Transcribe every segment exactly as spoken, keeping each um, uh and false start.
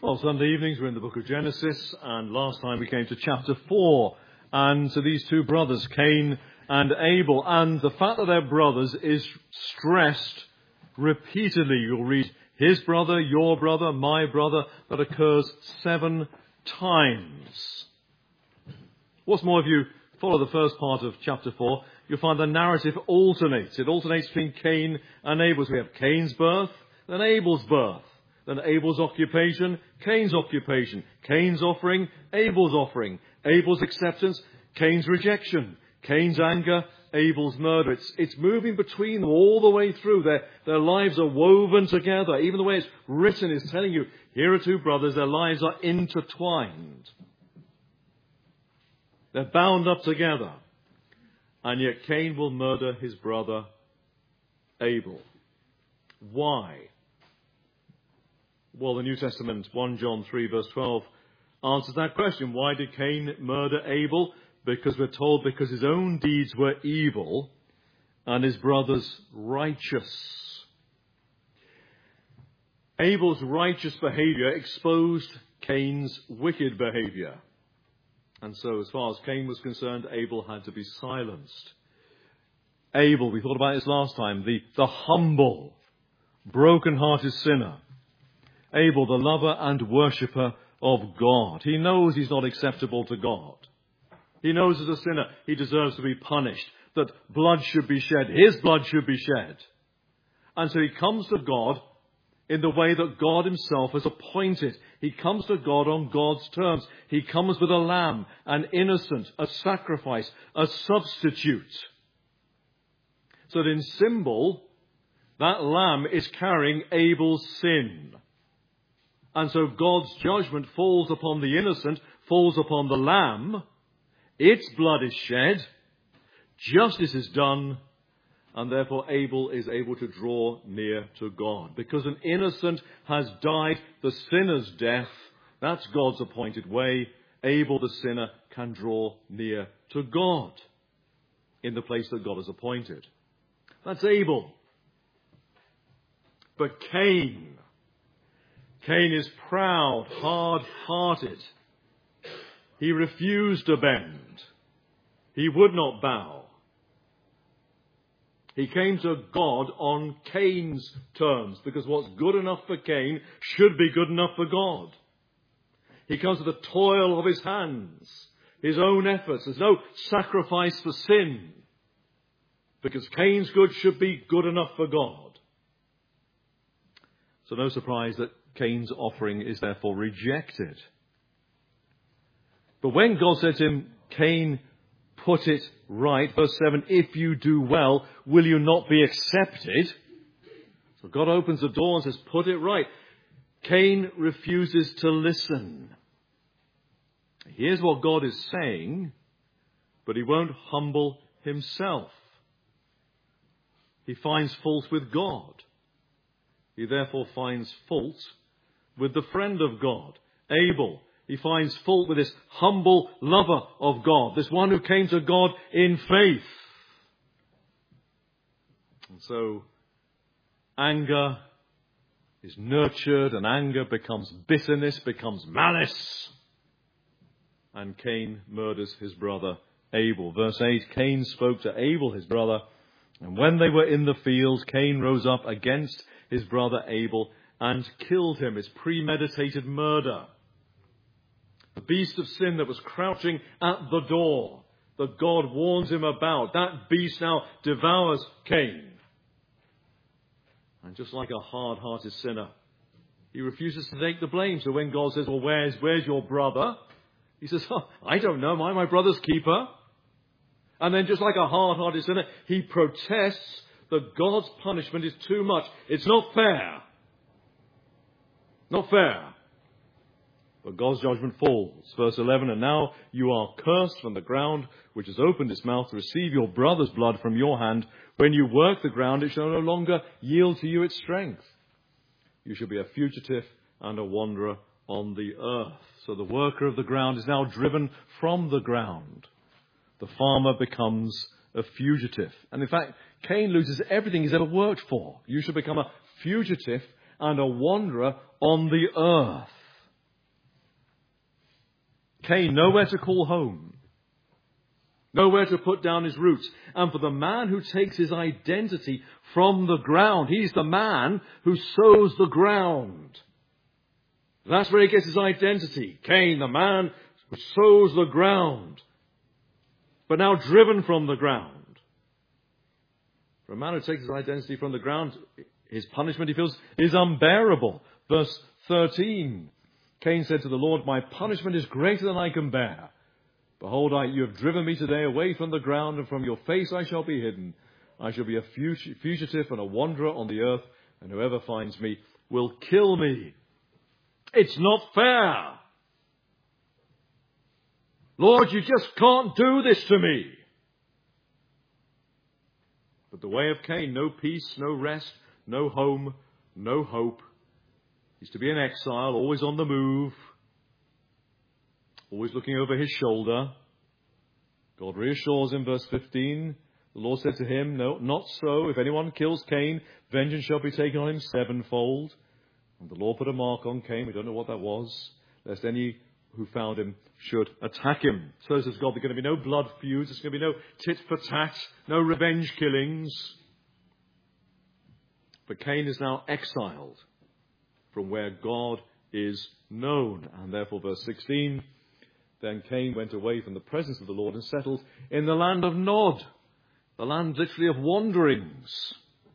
Well, Sunday evenings we're in the book of Genesis, and last time we came to chapter four, and to these two brothers, Cain and Abel, and the fact that they're brothers is stressed repeatedly. You'll read his brother, your brother, my brother, that occurs seven times. What's more, if you follow the first part of chapter four, you'll find the narrative alternates. It alternates between Cain and Abel. So we have Cain's birth, then Abel's birth. Then Abel's occupation, Cain's occupation. Cain's offering, Abel's offering. Abel's acceptance, Cain's rejection. Cain's anger, Abel's murder. It's, it's moving between them all the way through. Their, their lives are woven together. Even the way it's written is telling you, here are two brothers, their lives are intertwined. They're bound up together. And yet Cain will murder his brother Abel. Why? Well, the New Testament, First John three verse twelve, answers that question. Why did Cain murder Abel? Because we're told because his own deeds were evil and his brother's righteous. Abel's righteous behavior exposed Cain's wicked behavior. And so as far as Cain was concerned, Abel had to be silenced. Abel, we thought about this last time, the, the humble, broken-hearted sinner. Abel, the lover and worshipper of God. He knows he's not acceptable to God. He knows as a sinner he deserves to be punished, that blood should be shed. His blood should be shed. And so he comes to God in the way that God himself has appointed. He comes to God on God's terms. He comes with a lamb, an innocent, a sacrifice, a substitute. So that in symbol, that lamb is carrying Abel's sin. And so God's judgment falls upon the innocent, falls upon the lamb. Its blood is shed. Justice is done. And therefore Abel is able to draw near to God. Because an innocent has died the sinner's death. That's God's appointed way. Abel, the sinner, can draw near to God in the place that God has appointed. That's Abel. But Cain... Cain is proud, hard-hearted. He refused to bend. He would not bow. He came to God on Cain's terms, because what's good enough for Cain should be good enough for God. He comes to the toil of his hands, his own efforts. There's no sacrifice for sin, because Cain's good should be good enough for God. So no surprise that Cain's offering is therefore rejected. But when God said to him, Cain, put it right, verse seven, if you do well, will you not be accepted? So God opens the door and says, put it right. Cain refuses to listen. Here's what God is saying, but he won't humble himself. He finds fault with God. He therefore finds fault with the friend of God, Abel. He finds fault with this humble lover of God, this one who came to God in faith. And so anger is nurtured, and anger becomes bitterness, becomes malice. And Cain murders his brother Abel. Verse eight, Cain spoke to Abel, his brother, and when they were in the field, Cain rose up against his brother Abel and killed him. It's premeditated murder. The beast of sin that was crouching at the door, that God warns him about, that beast now devours Cain. And just like a hard-hearted sinner, he refuses to take the blame. So when God says, well, where's, where's your brother? He says, oh, I don't know. Am I my brother's keeper? And then just like a hard-hearted sinner, he protests that God's punishment is too much. It's not fair. Not fair. But God's judgment falls. Verse eleven, and now you are cursed from the ground, which has opened its mouth to receive your brother's blood from your hand. When you work the ground, it shall no longer yield to you its strength. You shall be a fugitive and a wanderer on the earth. So the worker of the ground is now driven from the ground. The farmer becomes a fugitive. And in fact, Cain loses everything he's ever worked for. You shall become a fugitive and a wanderer on the earth. Cain, nowhere to call home. Nowhere to put down his roots. And for the man who takes his identity from the ground, he's the man who sows the ground. That's where he gets his identity. Cain, the man who sows the ground, but now driven from the ground. For a man who takes his identity from the ground, his punishment, he feels, is unbearable. Verse thirteen, Cain said to the Lord, my punishment is greater than I can bear. Behold, I, you have driven me today away from the ground, and from your face I shall be hidden. I shall be a fugitive and a wanderer on the earth, and whoever finds me will kill me. It's not fair. Lord, you just can't do this to me. But the way of Cain, no peace, no rest, no home, no hope. He's to be in exile, always on the move, always looking over his shoulder. God reassures him, verse fifteen. The Lord said to him, no, not so. If anyone kills Cain, vengeance shall be taken on him sevenfold. And the Lord put a mark on Cain. We don't know what that was, lest any who found him should attack him. So says God, there's going to be no blood feuds. There's going to be no tit for tat, no revenge killings. But Cain is now exiled from where God is known. And therefore, verse sixteen, then Cain went away from the presence of the Lord and settled in the land of Nod, the land literally of wanderings,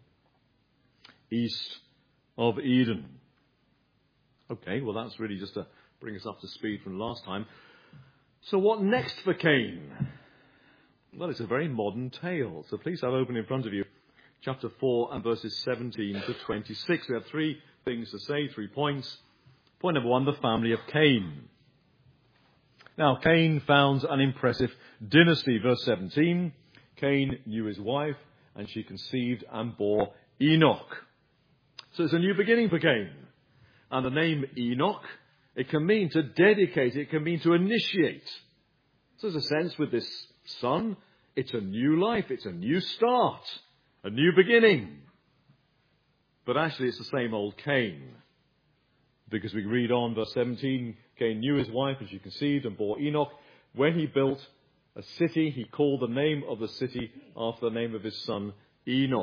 east of Eden. Okay, well that's really just to bring us up to speed from last time. So what next for Cain? Well, it's a very modern tale. So please have open in front of you chapter four and verses seventeen to twenty-six. We have three things to say, three points. Point number one, the family of Cain. Now, Cain founds an impressive dynasty. Verse seventeen, Cain knew his wife, and she conceived and bore Enoch. So it's a new beginning for Cain. And the name Enoch, it can mean to dedicate, it can mean to initiate. So there's a sense with this son, it's a new life, it's a new start, a new beginning. But actually it's the same old Cain. Because we read on verse seventeen, Cain knew his wife and she conceived and bore Enoch. When he built a city, he called the name of the city after the name of his son Enoch.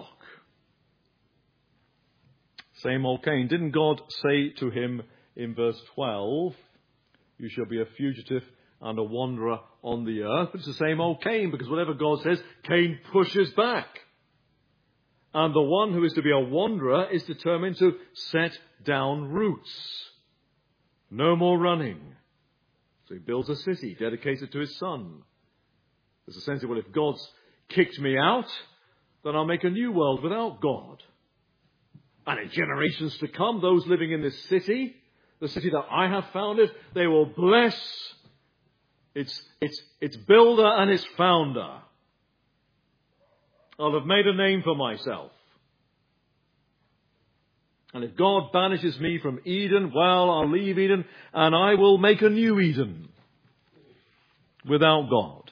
Same old Cain. Didn't God say to him in verse twelve, you shall be a fugitive and a wanderer on the earth? It's the same old Cain, because whatever God says, Cain pushes back. And the one who is to be a wanderer is determined to set down roots. No more running. So he builds a city dedicated to his son. There's a sense of, well, if God's kicked me out, then I'll make a new world without God. And in generations to come, those living in this city, the city that I have founded, they will bless its, its, its builder and its founder. I'll have made a name for myself. And if God banishes me from Eden, well, I'll leave Eden and I will make a new Eden without God.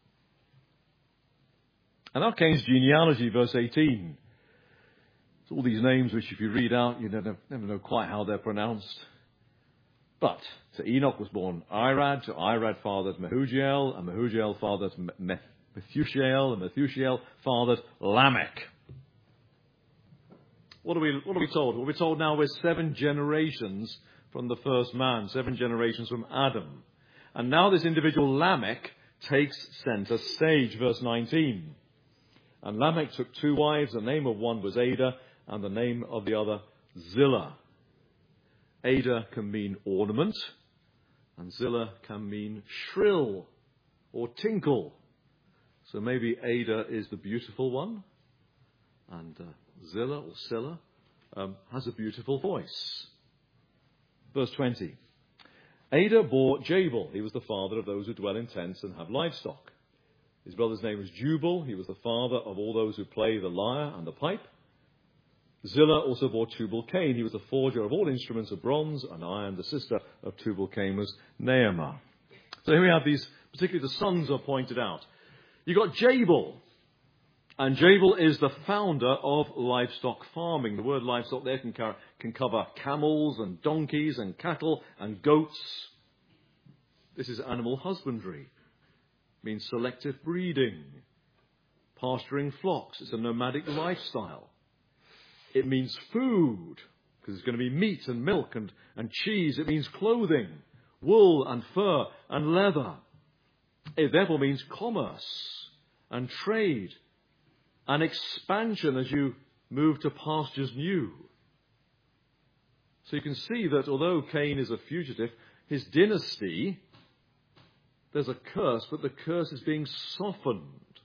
And now Cain's genealogy, verse eighteen. It's all these names which if you read out, you never, never know quite how they're pronounced. But to Enoch was born Irad, to Irad fathered Mehujael, and Mehujael fathered Methushael, and Methushael fathered Lamech. What are we, what are we told? Well, we're told now we're seven generations from the first man, seven generations from Adam. And now this individual Lamech takes center stage, verse nineteen. And Lamech took two wives, the name of one was Ada, and the name of the other Zillah. Ada can mean ornament, and Zillah can mean shrill or tinkle. So maybe Ada is the beautiful one, and uh, Zillah or Scylla um, has a beautiful voice. Verse twenty. Ada bore Jabal. He was the father of those who dwell in tents and have livestock. His brother's name was Jubal. He was the father of all those who play the lyre and the pipe. Zillah also bore Tubal-Cain. He was the forger of all instruments of bronze and iron. The sister of Tubal-Cain was Naamah. So here we have these, particularly the sons are pointed out. You've got Jabal. And Jabal is the founder of livestock farming. The word livestock there can, can cover camels and donkeys and cattle and goats. This is animal husbandry. It means selective breeding, pasturing flocks. It's a nomadic lifestyle. It means food, because it's going to be meat and milk and, and cheese. It means clothing, wool and fur and leather. It therefore means commerce and trade and expansion as you move to pastures new. So you can see that although Cain is a fugitive, his dynasty, there's a curse, but the curse is being softened.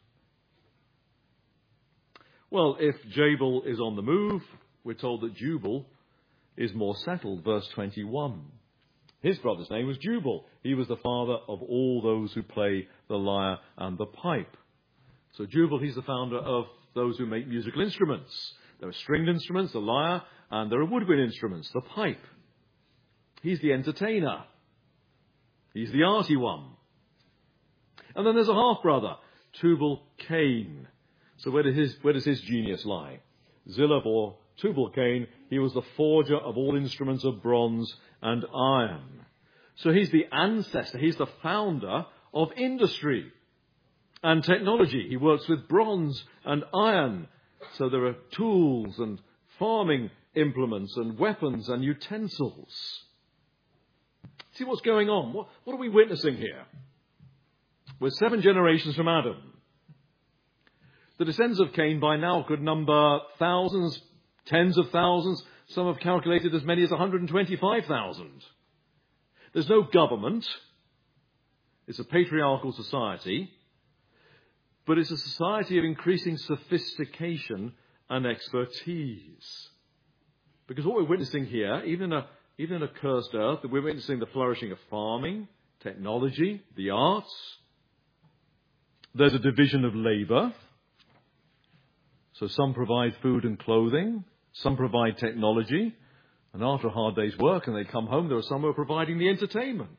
Well, if Jabal is on the move, we're told that Jubal is more settled. Verse twenty-one. His brother's name was Jubal. He was the father of all those who play the lyre and the pipe. So Jubal, he's the founder of those who make musical instruments. There are stringed instruments, the lyre, and there are woodwind instruments, the pipe. He's the entertainer. He's the arty one. And then there's a half-brother, Tubal-Cain. So where does his, where does his genius lie? Zillah or Tubal-Cain, he was the forger of all instruments of bronze and iron. So he's the ancestor, he's the founder of industry and technology. He works with bronze and iron. So there are tools and farming implements and weapons and utensils. See what's going on? What, what are we witnessing here? We're seven generations from Adam. The descendants of Cain by now could number thousands, tens of thousands. Some have calculated as many as one hundred twenty-five thousand. There's no government. It's a patriarchal society. But it's a society of increasing sophistication and expertise. Because what we're witnessing here, even in a, even in a cursed earth, we're witnessing the flourishing of farming, technology, the arts. There's a division of labour. So some provide food and clothing, some provide technology, and after a hard day's work and they come home, there are some who are providing the entertainment.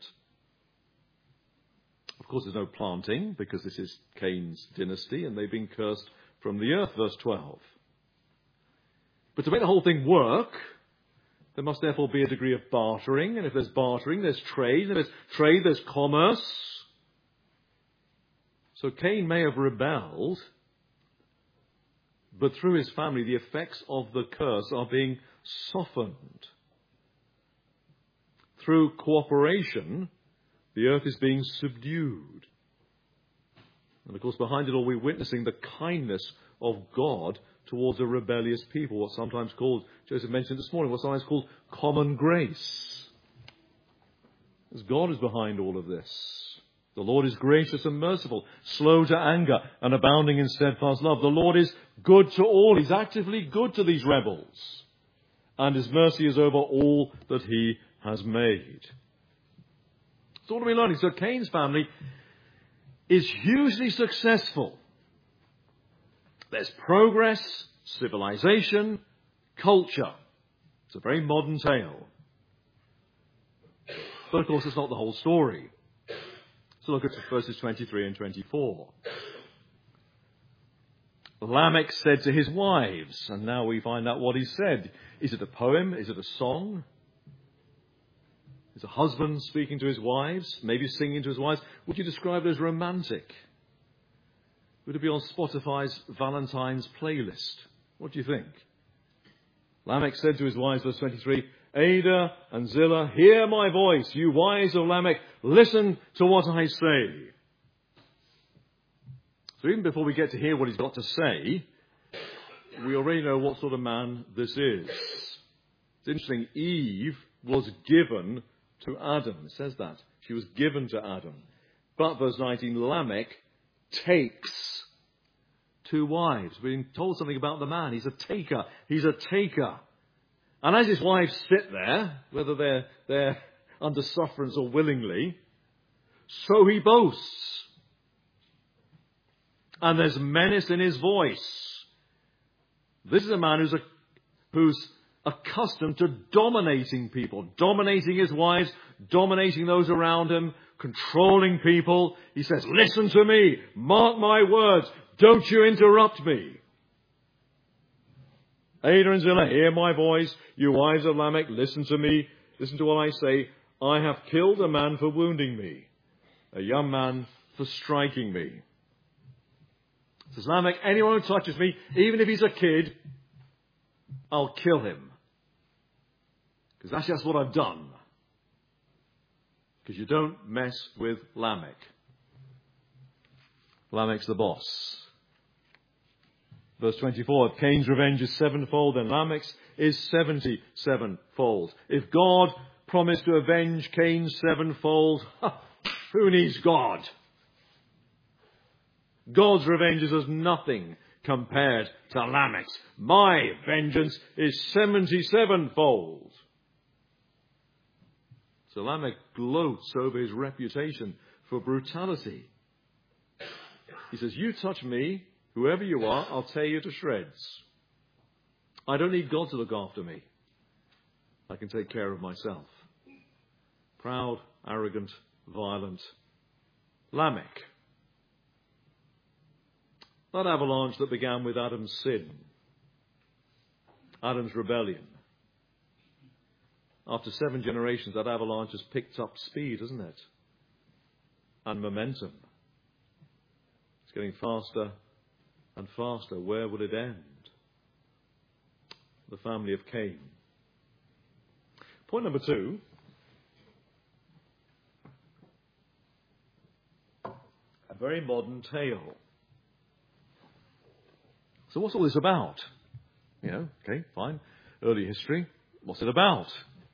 Of course, there's no planting, because this is Cain's dynasty, and they've been cursed from the earth, verse twelve. But to make the whole thing work, there must therefore be a degree of bartering, and if there's bartering, there's trade, and if there's trade, there's commerce. So Cain may have rebelled, but through his family, the effects of the curse are being softened. Through cooperation, the earth is being subdued. And of course, behind it all, we're witnessing the kindness of God towards a rebellious people, what's sometimes called, Joseph mentioned this morning, what's sometimes called common grace. As God is behind all of this. The Lord is gracious and merciful, slow to anger and abounding in steadfast love. The Lord is good to all. He's actively good to these rebels. And his mercy is over all that he has made. So what are we learning? So Cain's family is hugely successful. There's progress, civilization, culture. It's a very modern tale. But of course, it's not the whole story. So look at verses twenty-three and twenty-four. Lamech said to his wives, and now we find out what he said. Is it a poem? Is it a song? Is a husband speaking to his wives, maybe singing to his wives? Would you describe it as romantic? Would it be on Spotify's Valentine's playlist? What do you think? Lamech said to his wives, verse twenty-three, Ada and Zillah, hear my voice, you wives of Lamech, listen to what I say. So even before we get to hear what he's got to say, we already know what sort of man this is. It's interesting, Eve was given to Adam. It says that. She was given to Adam. But, verse nineteen, Lamech takes two wives. We're being told something about the man. He's a taker. He's a taker. And as his wives sit there, whether they're, they're under sufferance or willingly, so he boasts. And there's menace in his voice. This is a man who's, a, who's accustomed to dominating people, dominating his wives, dominating those around him, controlling people. He says, listen to me, mark my words, don't you interrupt me. Ada and Zillah, hear my voice, you wives of Lamech, listen to me, listen to what I say. I have killed a man for wounding me, a young man for striking me. Says Lamech, anyone who touches me, even if he's a kid, I'll kill him. Because that's just what I've done. Because you don't mess with Lamech. Lamech's the boss. Verse twenty-four, if Cain's revenge is sevenfold, then Lamech's is seventy-sevenfold. If God promised to avenge Cain sevenfold, who needs God? God's revenge is as nothing compared to Lamech's. My vengeance is seventy-sevenfold. So Lamech gloats over his reputation for brutality. He says, you touch me, whoever you are, I'll tear you to shreds. I don't need God to look after me. I can take care of myself. Proud, arrogant, violent Lamech. That avalanche that began with Adam's sin, Adam's rebellion. After seven generations, that avalanche has picked up speed, hasn't it? And momentum. It's getting faster and faster. Where will it end? The family of Cain. Point number two. A very modern tale. So what's all this about? You know, okay, fine. Early history. What's it about?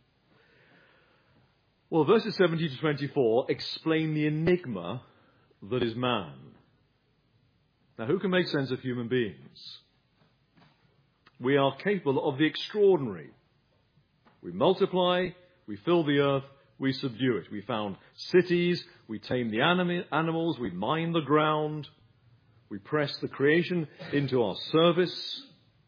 Well, verses seventeen to twenty-four explain the enigma that is man. Now, who can make sense of human beings? We are capable of the extraordinary. We multiply, we fill the earth, we subdue it. We found cities, we tame the anim- animals, we mine the ground, we press the creation into our service.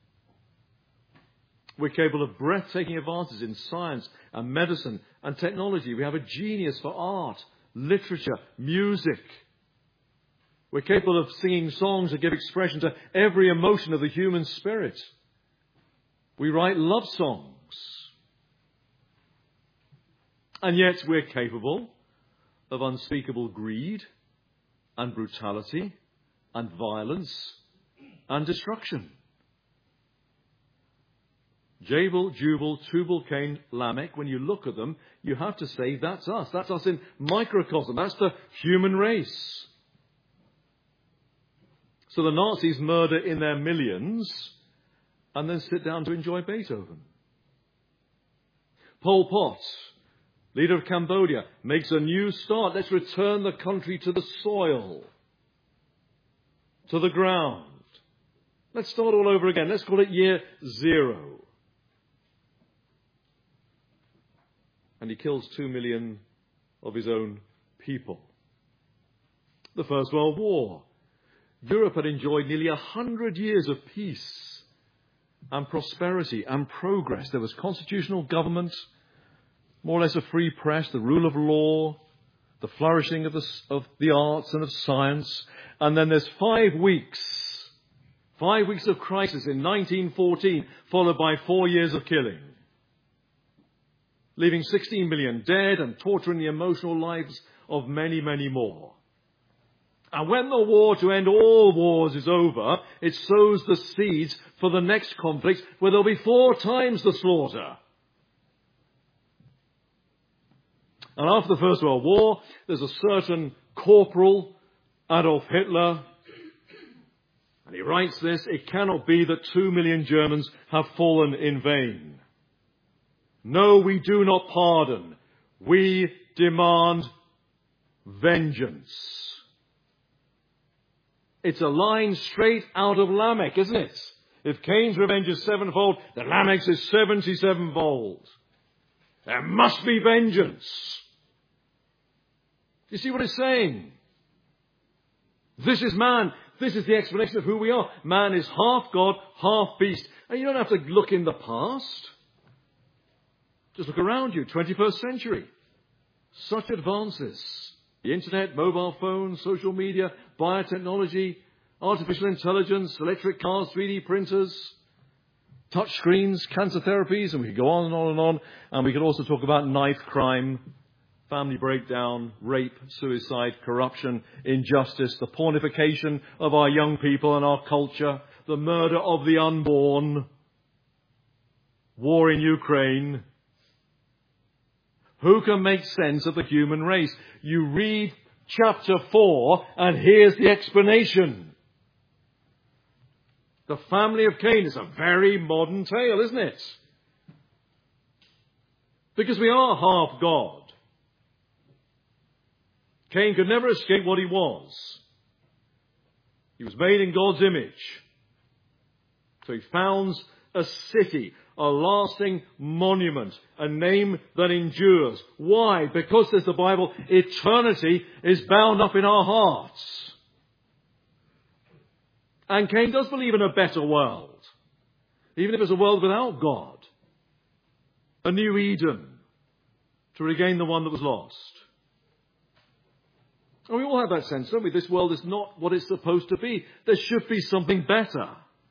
We're capable of breathtaking advances in science and medicine and technology. We have a genius for art, literature, music. We're capable of singing songs that give expression to every emotion of the human spirit. We write love songs. And yet we're capable of unspeakable greed and brutality and violence and destruction. Jabal, Jubal, Tubal, Cain, Lamech, when you look at them, you have to say, that's us. That's us in microcosm. That's the human race. So the Nazis murder in their millions and then sit down to enjoy Beethoven. Pol Pot, leader of Cambodia, makes a new start. Let's return the country to the soil, to the ground. Let's start all over again. Let's call it year zero. And he kills two million of his own people. The First World War. Europe had enjoyed nearly a hundred years of peace and prosperity and progress. There was constitutional government, more or less a free press, the rule of law, the flourishing of the, of the arts and of science. And then there's five weeks, five weeks of crisis in nineteen fourteen, followed by four years of killing, leaving sixteen million dead and torturing the emotional lives of many, many more. And when the war to end all wars is over, it sows the seeds for the next conflict where there'll be four times the slaughter. And after the First World War, there's a certain corporal, Adolf Hitler, and he writes this, it cannot be that two million Germans have fallen in vain. No, we do not pardon. We demand vengeance. It's a line straight out of Lamech, isn't it? If Cain's revenge is sevenfold, then Lamech's is seventy-sevenfold. There must be vengeance. You see what it's saying? This is man. This is the explanation of who we are. Man is half God, half beast. And you don't have to look in the past. Just look around you, twenty-first century. Such advances. The internet, mobile phones, social media, biotechnology, artificial intelligence, electric cars, three D printers, touch screens, cancer therapies, and we could go on and on and on. And we could also talk about knife crime, family breakdown, rape, suicide, corruption, injustice, the pornification of our young people and our culture, the murder of the unborn, war in Ukraine. Who can make sense of the human race? You read chapter four and here's the explanation. The family of Cain is a very modern tale, isn't it? Because we are half God. Cain could never escape what he was. He was made in God's image. So he founds a city, a lasting monument, a name that endures. Why? Because, says the Bible, eternity is bound up in our hearts. And Cain does believe in a better world, even if it's a world without God. A new Eden to regain the one that was lost. And we all have that sense, don't we? This world is not what it's supposed to be. There should be something better.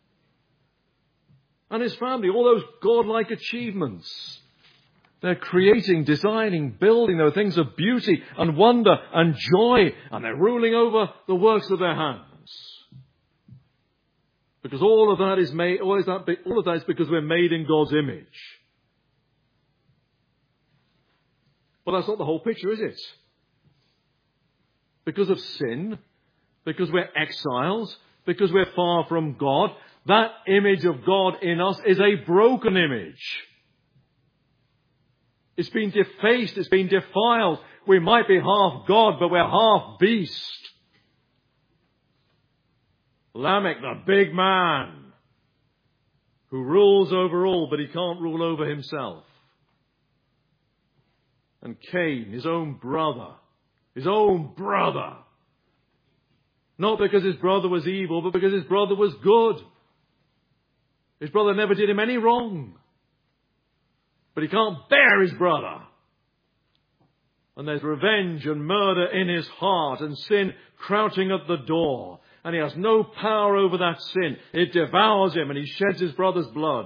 And his family, all those godlike achievements. They're creating, designing, building. There are things of beauty and wonder and joy. And they're ruling over the works of their hands. Because all of that is made, all of that, all of that is because we're made in God's image. But that's not the whole picture, is it? Because of sin, because we're exiles, because we're far from God, that image of God in us is a broken image. It's been defaced, it's been defiled. We might be half God, but we're half beast. Lamech, the big man, who rules over all, but he can't rule over himself. And Cain, his own brother, his own brother. Not because his brother was evil, but because his brother was good. His brother never did him any wrong. But he can't bear his brother. And there's revenge and murder in his heart and sin crouching at the door. And he has no power over that sin. It devours him and he sheds his brother's blood.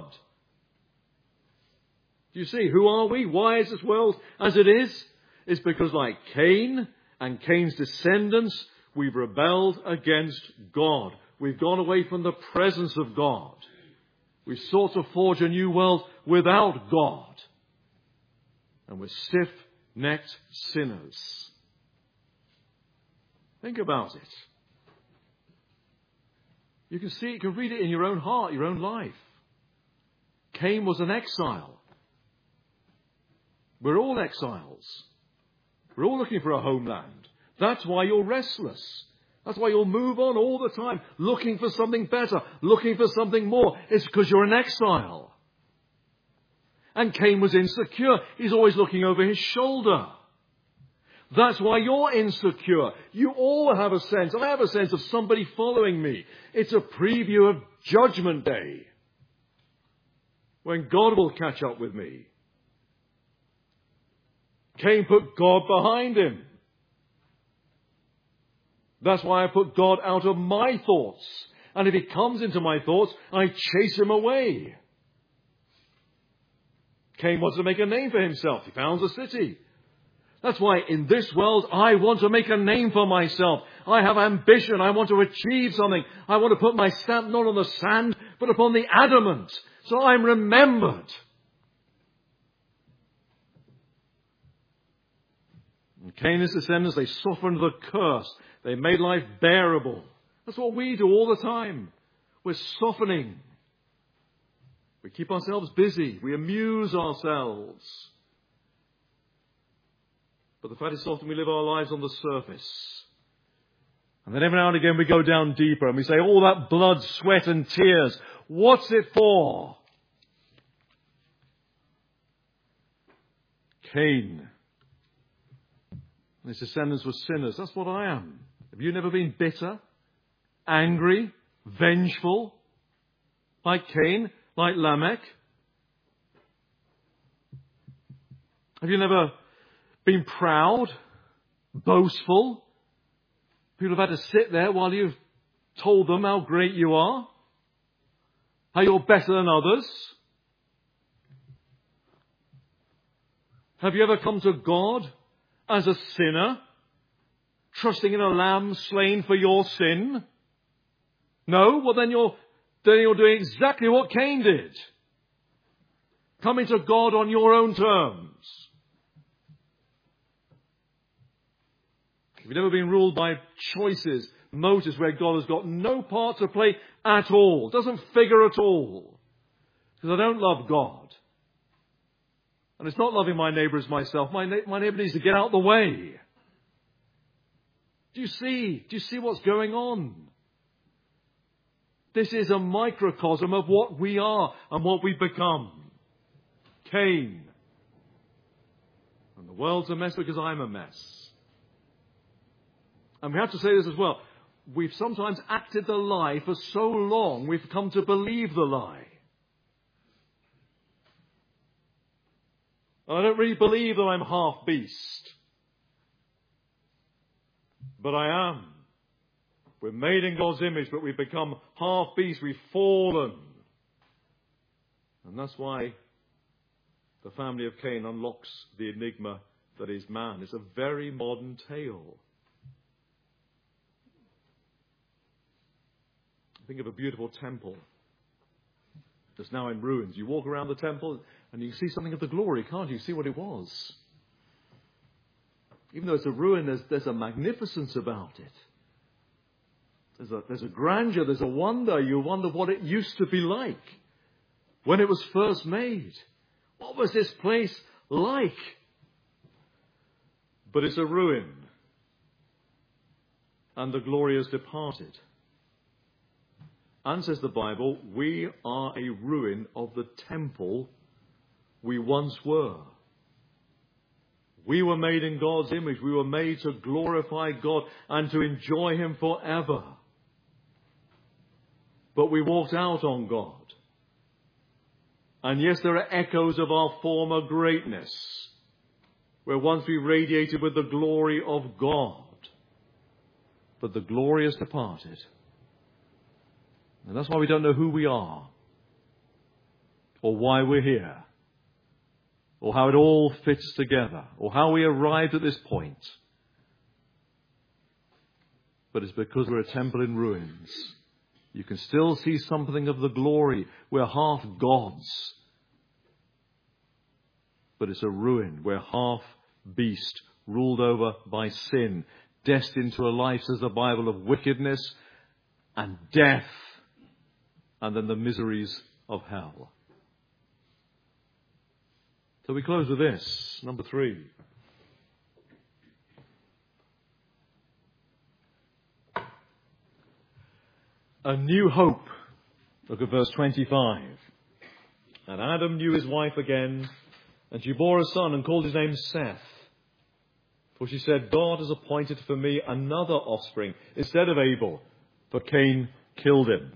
Do you see? Who are we? Why is this world as it is? It's because like Cain and Cain's descendants, we've rebelled against God. We've gone away from the presence of God. We've sought to forge a new world without God. And we're stiff-necked sinners. Think about it. You can see it, you can read it in your own heart, your own life. Cain was an exile. We're all exiles. We're all looking for a homeland. That's why you're restless. That's why you'll move on all the time, looking for something better, looking for something more. It's because you're an exile. And Cain was insecure. He's always looking over his shoulder. That's why you're insecure. You all have a sense, I have a sense of somebody following me. It's a preview of Judgment Day, when God will catch up with me. Cain put God behind him. That's why I put God out of my thoughts. And if he comes into my thoughts, I chase him away. Cain wants to make a name for himself. He founds a city. That's why in this world I want to make a name for myself. I have ambition. I want to achieve something. I want to put my stamp not on the sand, but upon the adamant. So I'm remembered. And Cain's descendants, they softened the curse. They made life bearable. That's what we do all the time. We're softening. We keep ourselves busy. We amuse ourselves. But the fact is often we live our lives on the surface. And then every now and again we go down deeper and we say, all that blood, sweat and tears, what's it for? Cain and his descendants were sinners. That's what I am. Have you never been bitter, angry, vengeful, like Cain, like Lamech? Have you never been proud, boastful? People have had to sit there while you've told them how great you are, how you're better than others. Have you ever come to God as a sinner, trusting in a lamb slain for your sin? No? Well, then you're, then you're doing exactly what Cain did. Coming to God on your own terms. If you've never been ruled by choices, motives where God has got no part to play at all, doesn't figure at all, because I don't love God. And it's not loving my neighbour as myself. My, na- my neighbour needs to get out of the way. Do you see? Do you see what's going on? This is a microcosm of what we are and what we've become. Cain. And the world's a mess because I'm a mess. And we have to say this as well. We've sometimes acted the lie for so long, we've come to believe the lie. And I don't really believe that I'm half beast. But I am. We're made in God's image, but we've become half beast. We've fallen. And that's why the family of Cain unlocks the enigma that is man. It's a very modern tale. Think of a beautiful temple that's now in ruins. You walk around the temple and you see something of the glory, can't you? See what it was. Even though it's a ruin, there's, there's a magnificence about it. There's a, there's a grandeur, there's a wonder. You wonder what it used to be like when it was first made. What was this place like? But it's a ruin. And the glory has departed. And says the Bible, we are a ruin of the temple we once were. We were made in God's image. We were made to glorify God and to enjoy Him forever. But we walked out on God. And yes, there are echoes of our former greatness, where once we radiated with the glory of God. But the glory has departed. And that's why we don't know who we are, or why we're here, or how it all fits together, or how we arrived at this point. But it's because we're a temple in ruins. You can still see something of the glory. We're half gods. But it's a ruin. We're half beast, ruled over by sin, destined to a life, says the Bible, of wickedness and death. And then the miseries of hell. So we close with this, number three. A new hope. Look at verse twenty-five. And Adam knew his wife again, and she bore a son and called his name Seth. For she said, God has appointed for me another offspring instead of Abel, for Cain killed him.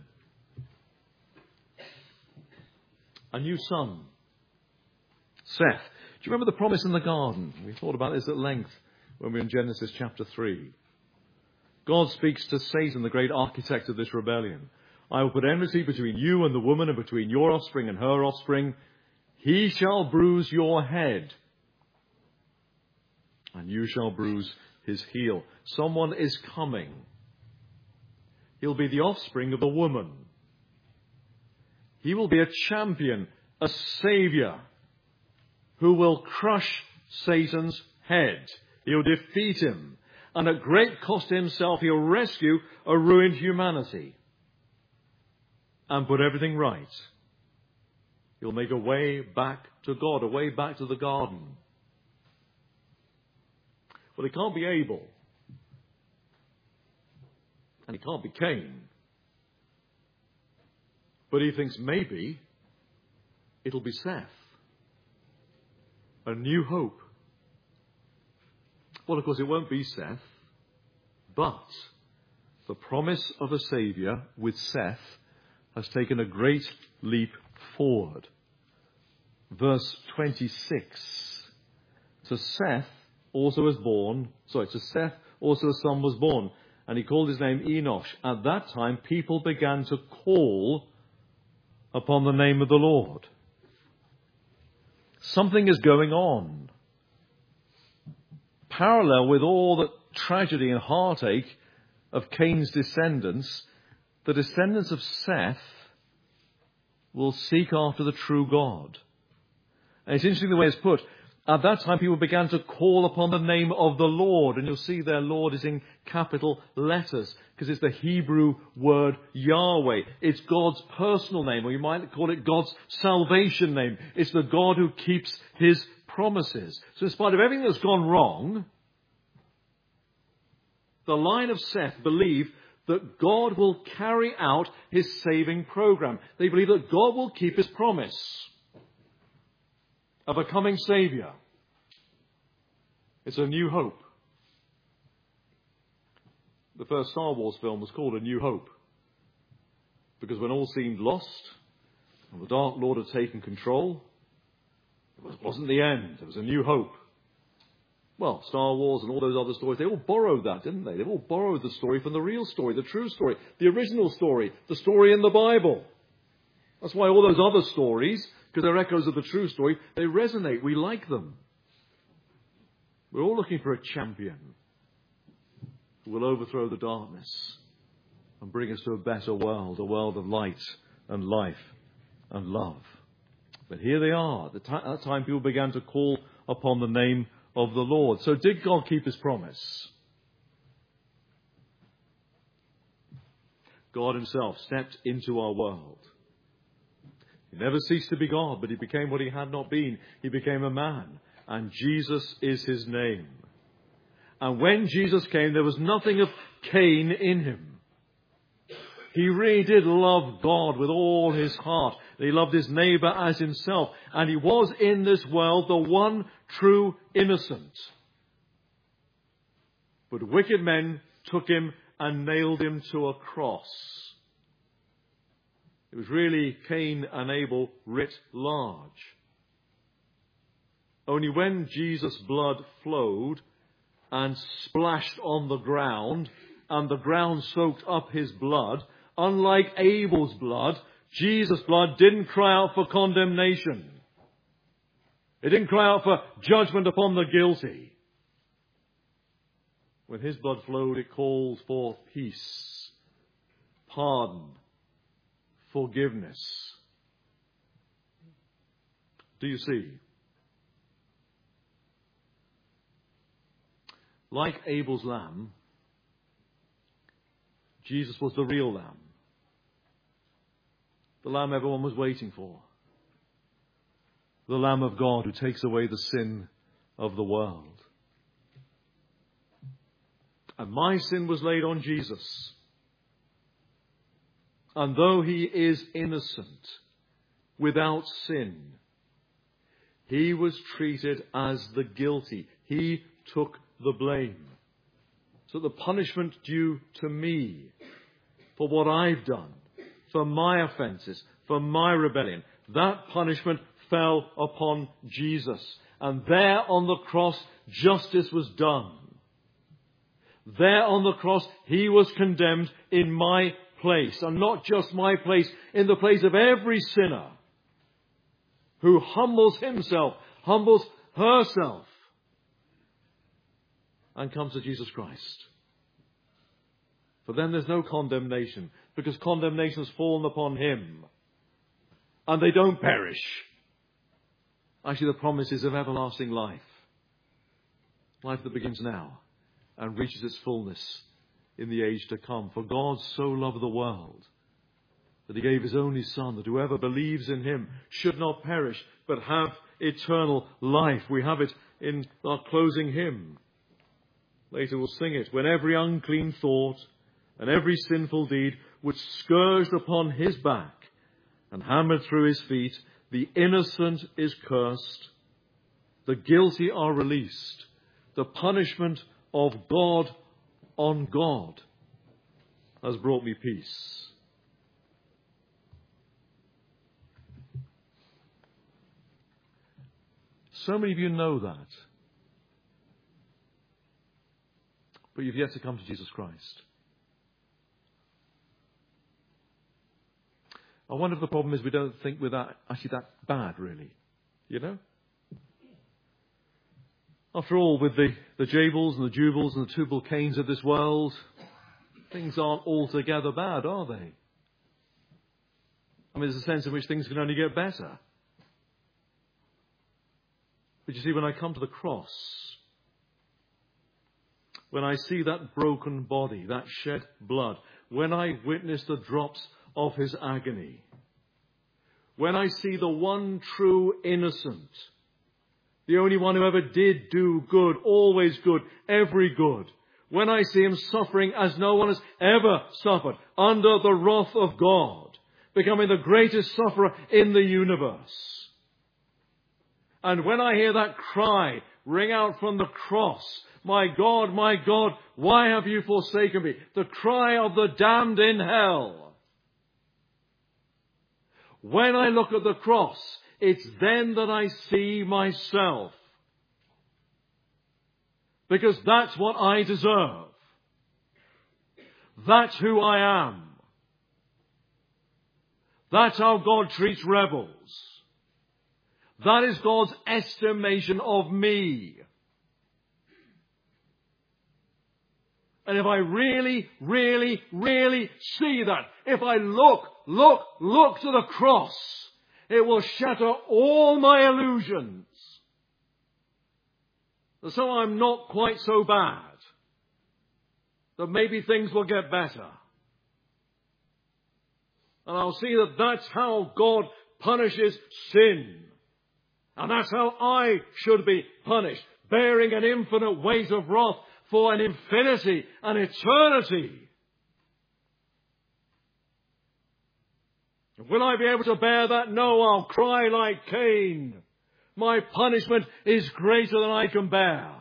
A new son. Seth. Do you remember the promise in the garden? We thought about this at length when we were in Genesis chapter three. God speaks to Satan, the great architect of this rebellion. I will put enmity between you and the woman, and between your offspring and her offspring. He shall bruise your head, and you shall bruise his heel. Someone is coming. He'll be the offspring of the woman. He will be a champion, a saviour, who will crush Satan's head. He'll defeat him. And at great cost to himself, he'll rescue a ruined humanity and put everything right. He'll make a way back to God, a way back to the garden. Well, it can't be Abel. And it can't be Cain. But he thinks maybe it'll be Seth. A new hope. Well, of course, it won't be Seth. But the promise of a Saviour with Seth has taken a great leap forward. Verse twenty-six. To Seth also was born, sorry, to Seth also a son was born, and he called his name Enosh. At that time, people began to call upon the name of the Lord. Something is going on. parallel with all the tragedy and heartache of Cain's descendants, the descendants of Seth will seek after the true God. And it's interesting the way it's put. At that time, people began to call upon the name of the Lord. And you'll see their Lord is in capital letters because it's the Hebrew word Yahweh. It's God's personal name, or you might call it God's salvation name. It's the God who keeps his promises. So in spite of everything that's gone wrong, the line of Seth believe that God will carry out his saving program. They believe that God will keep his promise of a coming Saviour. It's a new hope. The first Star Wars film was called A New Hope because when all seemed lost and the Dark Lord had taken control, it wasn't the end. It was a new hope. Well, Star Wars and all those other stories, they all borrowed that, didn't they? They all borrowed the story from the real story, the true story, the original story, the story in the Bible. That's why all those other stories, because they're echoes of the true story, they resonate. We like them. We're all looking for a champion who will overthrow the darkness and bring us to a better world, a world of light and life and love. But here they are. At that time, people began to call upon the name of the Lord. So did God keep his promise? God himself stepped into our world. He never ceased to be God, but he became what he had not been. He became a man, and Jesus is his name. And when Jesus came, there was nothing of Cain in him. He really did love God with all his heart. He loved his neighbour as himself. And he was in this world the one true innocent. But wicked men took him and nailed him to a cross. It was really Cain and Abel writ large. Only when Jesus' blood flowed and splashed on the ground, and the ground soaked up his blood, unlike Abel's blood, Jesus' blood didn't cry out for condemnation. It didn't cry out for judgment upon the guilty. When his blood flowed, it called for peace, pardon, forgiveness. Do you see? Like Abel's lamb, Jesus was the real lamb. The lamb everyone was waiting for. The Lamb of God who takes away the sin of the world. And my sin was laid on Jesus. And though he is innocent, without sin, he was treated as the guilty. He took the blame. So the punishment due to me for what I've done, for my offences, for my rebellion, that punishment fell upon Jesus. And there on the cross, justice was done. There on the cross, he was condemned in my place. And not just my place, in the place of every sinner who humbles himself, humbles herself, and comes to Jesus Christ. For then there's no condemnation, because condemnation has fallen upon him. And they don't perish. Actually, the promise is of everlasting life. Life that begins now and reaches its fullness in the age to come. For God so loved the world that he gave his only Son, that whoever believes in him should not perish, but have eternal life. We have it in our closing hymn. Later we'll sing it. When every unclean thought and every sinful deed which scourged upon his back and hammered through his feet, the innocent is cursed, the guilty are released, the punishment of God on God has brought me peace. So many of you know that, but you've yet to come to Jesus Christ. I wonder if the problem is we don't think we're that, actually that bad, really. You know? After all, with the, the Jabals and the Jubals and the Tubal Cains of this world, things aren't altogether bad, are they? I mean, there's a sense in which things can only get better. But you see, when I come to the cross, when I see that broken body, that shed blood, when I witness the drops of his agony, when I see the one true innocent, the only one who ever did do good, always good, every good, when I see him suffering as no one has ever suffered, under the wrath of God, becoming the greatest sufferer in the universe, and when I hear that cry ring out from the cross, "My God, my God, why have you forsaken me?" The cry of the damned in hell. When I look at the cross, it's then that I see myself. Because that's what I deserve. That's who I am. That's how God treats rebels. That is God's estimation of me. And if I really, really, really see that, if I look, look, look to the cross, it will shatter all my illusions. So I'm not quite so bad. That maybe things will get better. And I'll see that that's how God punishes sin. And that's how I should be punished, bearing an infinite weight of wrath for an infinity, an eternity. Will I be able to bear that? No, I'll cry like Cain. My punishment is greater than I can bear.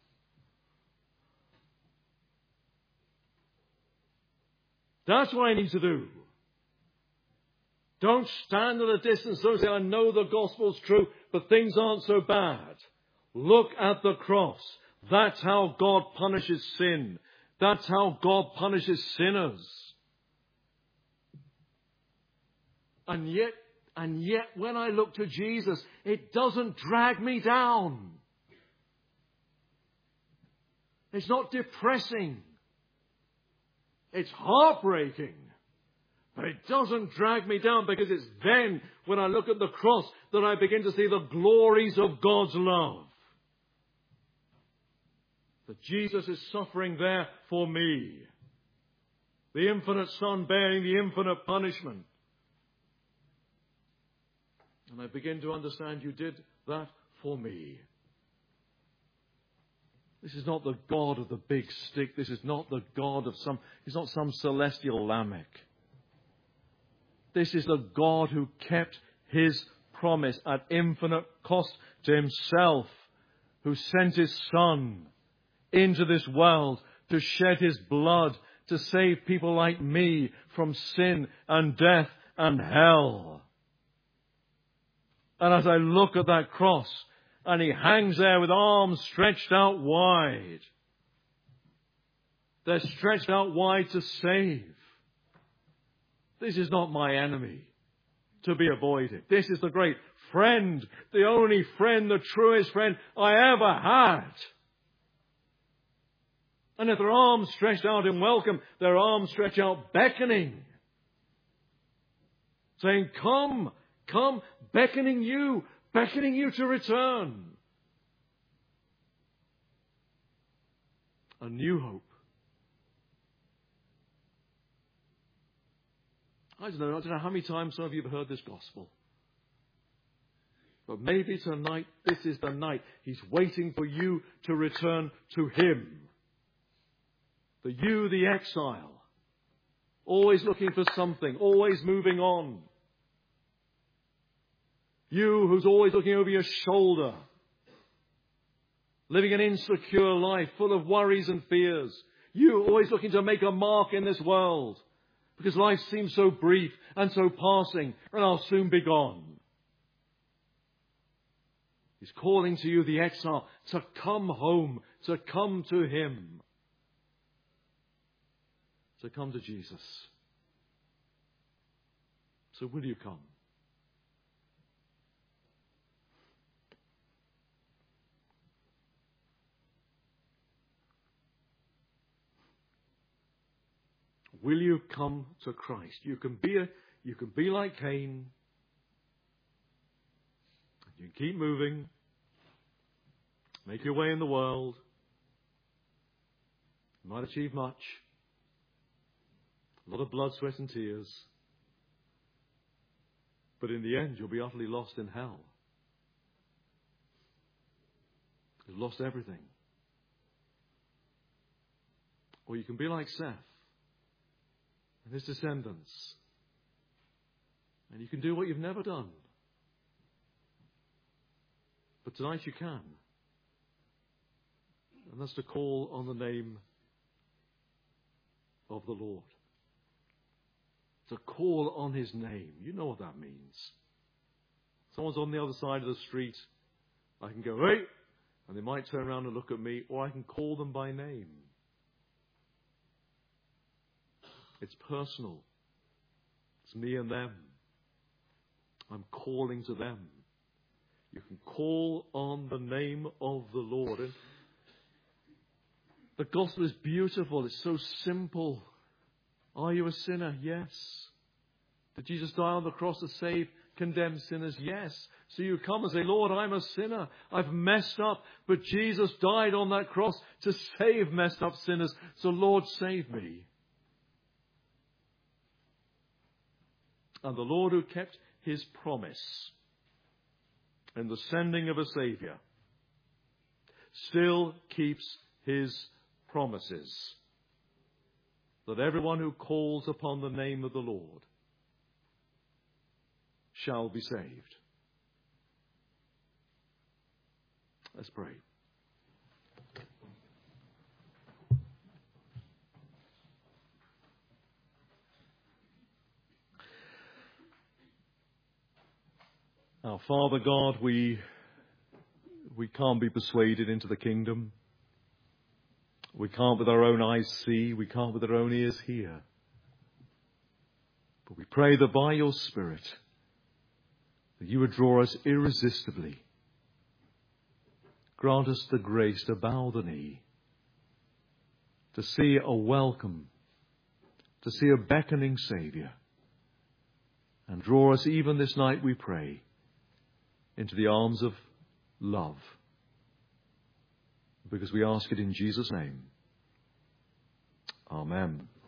That's what I need to do. Don't stand at a distance. Don't say, "I know the gospel's true, but things aren't so bad." Look at the cross. That's how God punishes sin. That's how God punishes sinners. And yet, and yet when I look to Jesus, it doesn't drag me down. It's not depressing. It's heartbreaking. But it doesn't drag me down, because it's then, when I look at the cross, that I begin to see the glories of God's love. That Jesus is suffering there for me. The infinite Son bearing the infinite punishment. And I begin to understand, you did that for me. This is not the God of the big stick. This is not the God of some, he's not some celestial Lamech. This is the God who kept his promise at infinite cost to himself, who sent his Son into this world to shed his blood to save people like me from sin and death and hell. And as I look at that cross, and he hangs there with arms stretched out wide, they're stretched out wide to save. This is not my enemy to be avoided. This is the great friend, the only friend, the truest friend I ever had. And if their arms stretched out in welcome, their arms stretch out beckoning. Saying, "Come, come," beckoning you, beckoning you to return. A new hope. I don't know, I don't know how many times some of you have heard this gospel. But maybe tonight, this is the night. He's waiting for you to return to him. For you, the exile. Always looking for something, always moving on. You who's always looking over your shoulder. Living an insecure life full of worries and fears. You always looking to make a mark in this world. Because life seems so brief and so passing, and I'll soon be gone. He's calling to you, the exile, to come home, to come to him. To come to Jesus. So will you come? Will you come to Christ? You can be a, you can be like Cain. You can keep moving. Make your way in the world. You might achieve much. A lot of blood, sweat and tears. But in the end, you'll be utterly lost in hell. You've lost everything. Or you can be like Seth and his descendants. And you can do what you've never done. But tonight you can. And that's to call on the name of the Lord. To call on his name. You know what that means. Someone's on the other side of the street. I can go, hey! And they might turn around and look at me. Or I can call them by name. It's personal. It's me and them. I'm calling to them. You can call on the name of the Lord. And the gospel is beautiful. It's so simple. Are you a sinner? Yes. Did Jesus die on the cross to save condemned sinners? Yes. So you come and say, Lord, I'm a sinner. I've messed up. But Jesus died on that cross to save messed up sinners. So Lord, save me. And the Lord who kept his promise in the sending of a Saviour still keeps his promises, that everyone who calls upon the name of the Lord shall be saved. Let's pray. Our Father God, we we can't be persuaded into the kingdom. We can't with our own eyes see. We can't with our own ears hear. But we pray that by your Spirit, that you would draw us irresistibly. Grant us the grace to bow the knee, to see a welcome, to see a beckoning Saviour. And draw us even this night, we pray, into the arms of love. Because we ask it in Jesus' name. Amen.